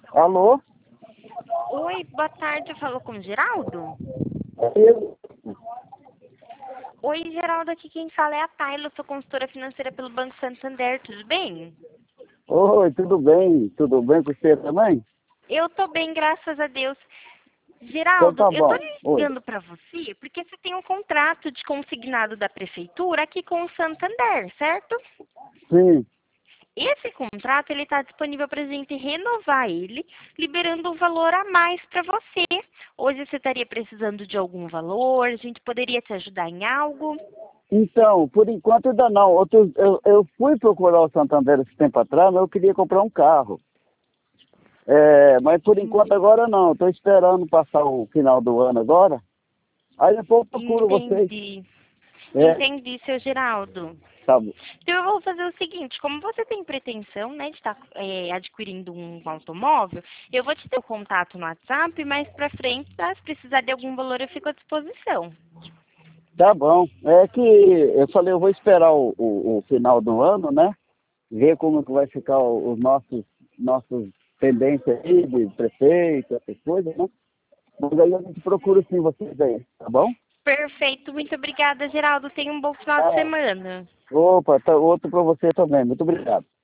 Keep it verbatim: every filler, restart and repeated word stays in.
Alô? Oi, boa tarde, eu falo com o Geraldo? Eu? Oi, Geraldo, aqui quem fala é a Tayla, sou consultora financeira pelo Banco Santander, tudo bem? Oi, tudo bem? Tudo bem com você também? Eu tô bem, graças a Deus. Então Geraldo, tá eu tô bom. Oi. ligando pra você porque você tem um contrato de consignado da prefeitura aqui com o Santander, certo? Sim. Esse contrato ele está disponível para a gente renovar ele, liberando um valor a mais para você. Hoje você estaria precisando de algum valor? A gente poderia te ajudar em algo? Então, por enquanto ainda não. Outro, eu, eu fui procurar o Santander esse tempo atrás, mas eu queria comprar um carro. É, mas por enquanto agora não. Estou esperando passar o final do ano agora. Aí depois eu procuro vocês. Entendi. É, Entendi, seu Geraldo. tá bom. Então eu vou fazer o seguinte, como você tem pretensão, né, de estar é, adquirindo um automóvel, eu vou te ter o contato no WhatsApp, mais pra frente, tá? Se precisar de algum valor, eu fico à disposição. Tá bom. É que eu falei, eu vou esperar o, o, o final do ano, né? Ver como que vai ficar o- os nossos, nossos tendências aí de prefeito, essas coisas, né? Mas aí a gente procura sim vocês aí, tá bom? Perfeito, muito obrigada, Geraldo. Tenha um bom final de Ah, semana. opa, tá outro para você também. Muito obrigado.